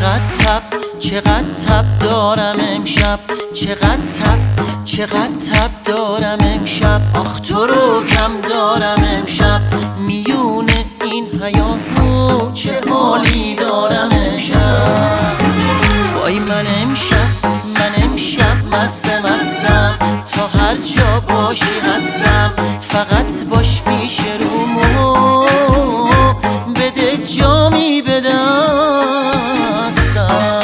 چقدر تب دارم امشب، چقدر تب دارم امشب. آخ تو رو کم دارم امشب، میون این هیاهو چه حالی دارم امشب. وای من امشب مستم، تا هر جا باشی هستم. فقط باش پیش رومو، بده جامی به دستم.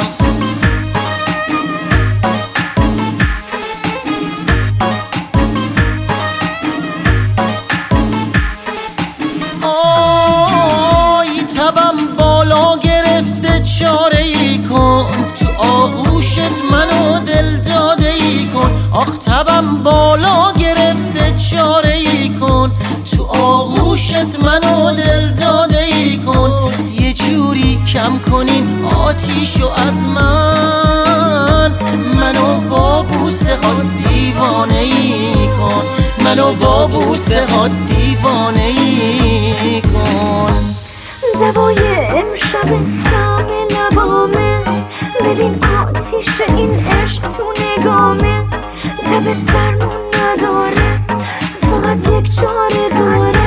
آی تبم بالا گرفته، چاره ای کن تو آغوشت منو دل داده ای کن. آخ تبم بالا گرفته، چاره ای کن تو آغوشت منو دل داده ای کن. یه جوری کم کنین آتیشو از منو با بوسه ها دیوانه ای کن، منو با بوسه ها دیوانه ای کن. دوای امشبت طعم لبامه، ببین آتیش این عشق تو نگامه. تبت درمون نداره، فقط یک چاره داره.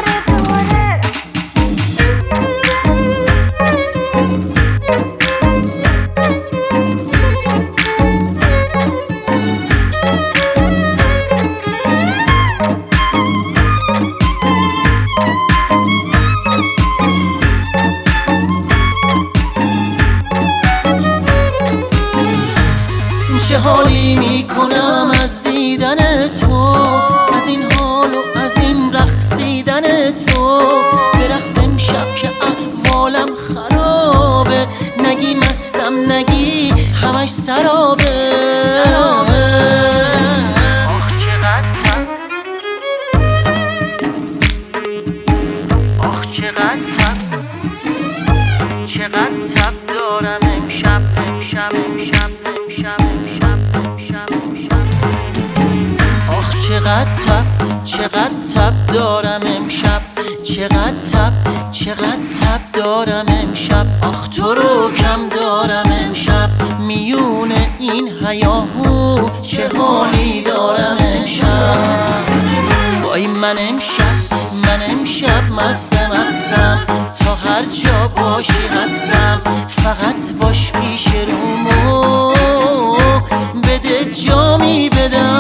چه حالی میکنم از دیدن تو، از این حال و از این رقصیدن تو. برقص امشب که احوالم خرابه، نگی مستم نگی همش سرابه. آخ چقدر تب دارم امشب. آخ چقدر تب دارم امشب، چقدر تب دارم امشب. آخ تو رو کم دارم امشب، میون این هیاهو چه حالی دارم امشب. وای من امشب مستم، تا هر جا باشی هستم. فقط باش پیش رومو، بده جامی بدم.